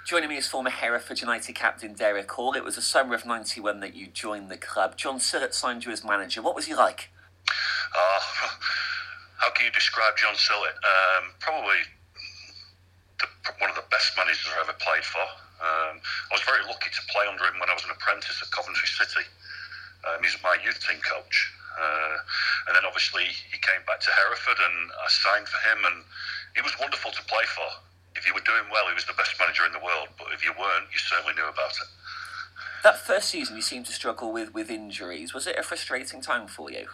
Joining me is former Hereford United captain Derek Hall. It was the summer of '91 that you joined the club. John Sillett signed you as manager. What was he like? How can you describe John Sillett? Probably one of the best managers I ever played for. I was very lucky to play under him when I was an apprentice at Coventry City. He's my youth team coach. And then obviously he came back to Hereford and I signed for him, and he was wonderful to play for. If you were doing well, he was the best manager in the world, but if you weren't, you certainly knew about it. That first season you seemed to struggle with injuries. Was it a frustrating time for you?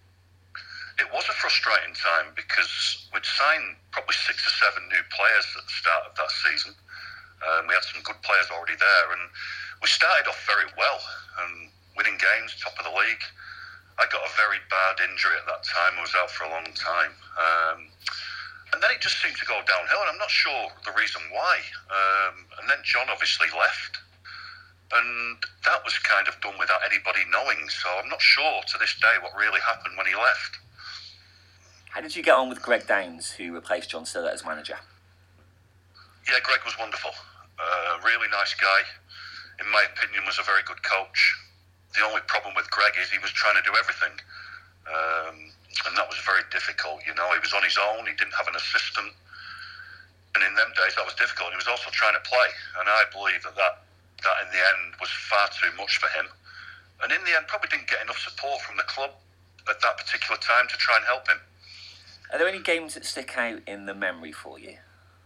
It was a frustrating time because we'd signed probably 6 or 7 new players at the start of that season. We had some good players already there, and we started off very well and winning games, top of the league. I got a very bad injury at that time. I was out for a long time. And then it just seemed to go downhill, and I'm not sure the reason why. And then John obviously left, and that was kind of done without anybody knowing. So I'm not sure to this day what really happened when he left. How did you get on with Greg Downs, who replaced John Sillett as manager? Yeah, Greg was wonderful. Really nice guy. In my opinion, was a very good coach. The only problem with Greg is he was trying to do everything. And that was very difficult, you know. He was on his own, he didn't have an assistant. And in them days, that was difficult. He was also trying to play. And I believe that in the end was far too much for him. And in the end, probably didn't get enough support from the club at that particular time to try and help him. Are there any games that stick out in the memory for you?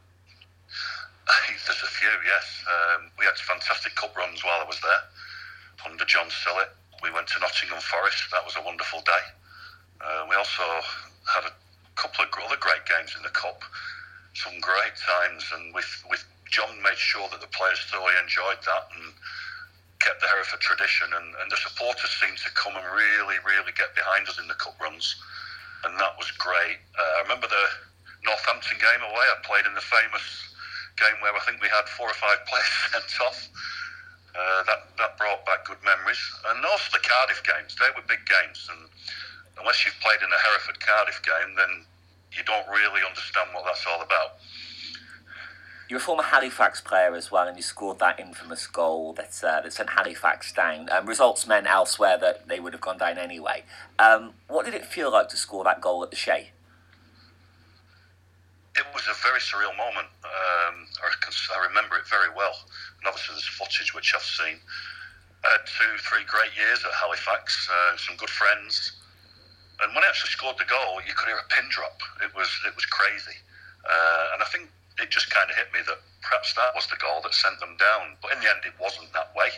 There's a few, yes. We had fantastic cup runs while I was there under John Sillett. We went to Nottingham Forest. That was a wonderful day. We also had a couple of other great games in the cup, some great times, and with John made sure that the players thoroughly enjoyed that and kept the Hereford tradition, and the supporters seemed to come and really, really get behind us in the cup runs, and that was great. I remember the Northampton game away. I played in the famous game where I think we had 4 or 5 players sent off. That brought back good memories, and also the Cardiff games. They were big games, and unless you've played in a Hereford Cardiff game, then you don't really understand what that's all about. You're a former Halifax player as well, and you scored that infamous goal that sent Halifax down. Results meant elsewhere that they would have gone down anyway. What did it feel like to score that goal at the Shea? It was a very surreal moment. I remember it very well. And obviously there's footage which I've seen. I had 2-3 great years at Halifax, some good friends. And when I actually scored the goal, you could hear a pin drop. It was crazy. And I think it just kind of hit me that perhaps that was the goal that sent them down. But in the end, it wasn't that way.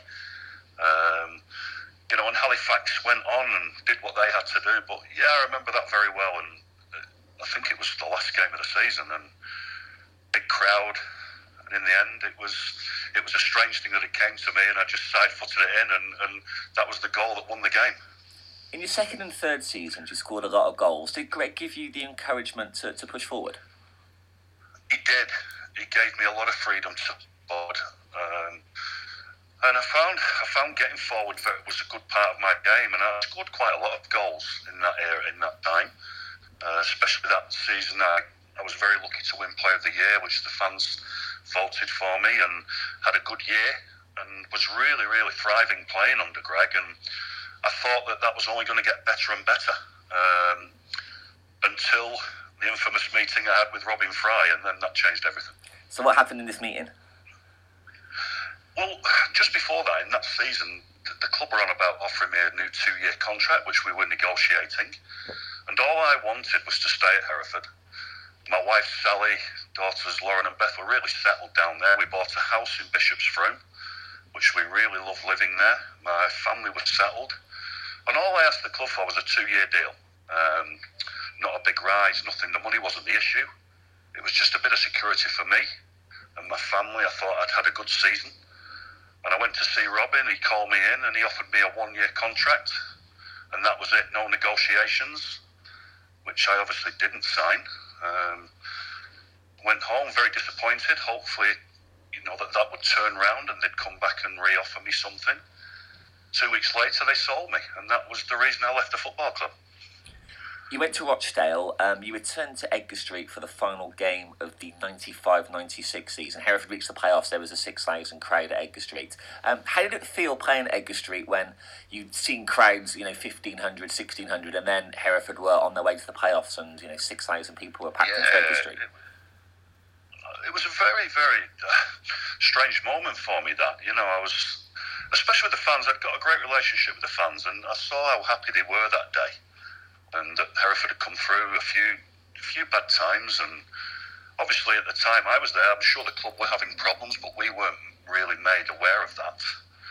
And Halifax went on and did what they had to do. But yeah, I remember that very well. And I think it was the last game of the season, and big crowd. And in the end, it was a strange thing that it came to me, and I just side-footed it in, and that was the goal that won the game. In your second and third seasons, you scored a lot of goals. Did Greg give you the encouragement to push forward? He did. He gave me a lot of freedom to forward. And I found getting forward was a good part of my game, and I scored quite a lot of goals in that era, in that time. Especially that season, I was very lucky to win Player of the Year, which the fans voted for me, and had a good year, and was really, really thriving playing under Greg. And I thought that was only going to get better and better until the infamous meeting I had with Robin Fry, and then that changed everything. So what happened in this meeting? Well, just before that, in that season, the club were on about offering me a new 2-year contract, which we were negotiating. And all I wanted was to stay at Hereford. My wife, Sally, daughters, Lauren and Beth, were really settled down there. We bought a house in Bishop's Froome, which we really loved living there. My family was settled. And all I asked the club for was a 2-year deal. Not a big rise, nothing. The money wasn't the issue. It was just a bit of security for me and my family. I thought I'd had a good season. And I went to see Robin. He called me in and he offered me a 1-year contract. And that was it, no negotiations, which I obviously didn't sign. Went home very disappointed. Hopefully, that would turn round and they'd come back and re-offer me something. 2 weeks later, they sold me, and that was the reason I left the football club. You went to Rochdale. You returned to Edgar Street for the final game of the 95-96 season. Hereford reached the playoffs. There was a 6,000 crowd at Edgar Street. How did it feel playing at Edgar Street when you'd seen crowds, 1,500, 1,600, and then Hereford were on their way to the playoffs and 6,000 people were packed into Edgar Street? It was a very, very strange moment for me. That I was, especially with the fans. I'd got a great relationship with the fans, and I saw how happy they were that day. And Hereford had come through a few bad times, and obviously at the time I was there, I'm sure the club were having problems, but we weren't really made aware of that.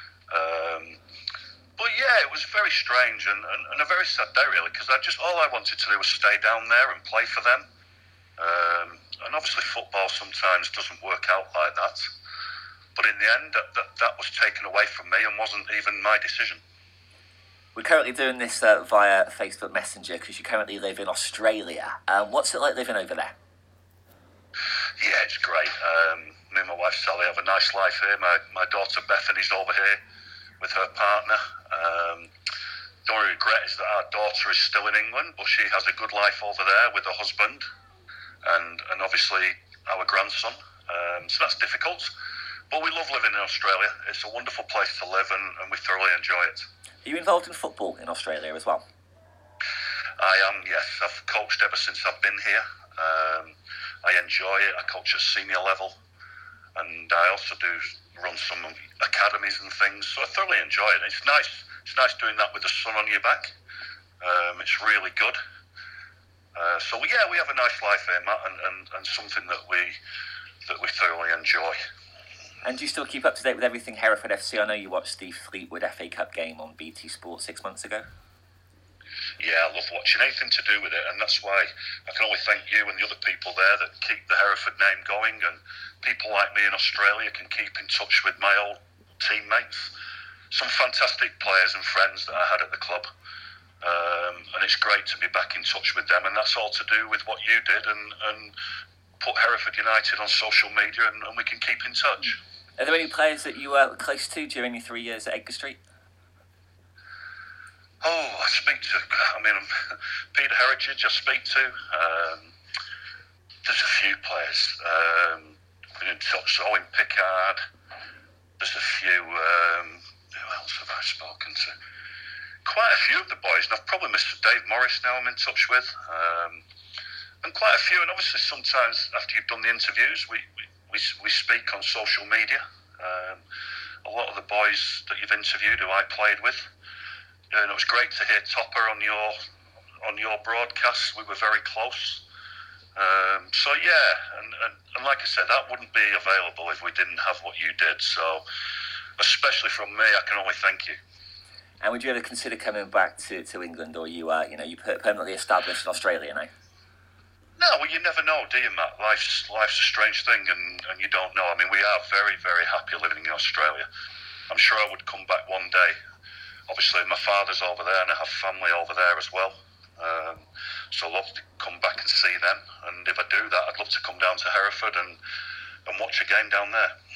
But yeah, it was very strange and a very sad day really, because all I wanted to do was stay down there and play for them. And obviously football sometimes doesn't work out like that. But in the end, that was taken away from me and wasn't even my decision. We're currently doing this via Facebook Messenger because you currently live in Australia. What's it like living over there? Yeah, it's great. Me and my wife Sally have a nice life here. My daughter Bethany's over here with her partner. The only regret is that our daughter is still in England, but she has a good life over there with her husband and obviously our grandson. So that's difficult. But we love living in Australia. It's a wonderful place to live and we thoroughly enjoy it. Are you involved in football in Australia as well? I am, yes. I've coached ever since I've been here. I enjoy it. I coach at senior level. And I also do run some academies and things. So I thoroughly enjoy it. It's nice doing that with the sun on your back. It's really good. So yeah, we have a nice life here, Matt, and something that we thoroughly enjoy. And do you still keep up to date with everything Hereford FC? I know you watched the Fleetwood FA Cup game on BT Sport 6 months ago. Yeah, I love watching anything to do with it, and that's why I can only thank you and the other people there that keep the Hereford name going, and people like me in Australia can keep in touch with my old teammates. Some fantastic players and friends that I had at the club, and it's great to be back in touch with them, and that's all to do with what you did and put Hereford United on social media, and we can keep in touch. Are there any players that you were close to during your 3 years at Edgar Street? Oh, Peter Heritage I speak to. There's a few players. Been in touch, Owen Pickard. There's a few, who else have I spoken to? Quite a few of the boys, and I've probably missed Dave Morris now I'm in touch with. And quite a few, and obviously sometimes after you've done the interviews, we speak on social media. A lot of the boys that you've interviewed who I played with, and it was great to hear Topper on your broadcast. We were very close. So yeah, and like I said, that wouldn't be available if we didn't have what you did. So especially from me, I can only thank you. And would you ever consider coming back to England, or you permanently established in Australia now? No, well, you never know, do you, Matt? Life's a strange thing, and you don't know. I mean, we are very, very happy living in Australia. I'm sure I would come back one day. Obviously, my father's over there, and I have family over there as well. So I'd love to come back and see them. And if I do that, I'd love to come down to Hereford and watch a game down there.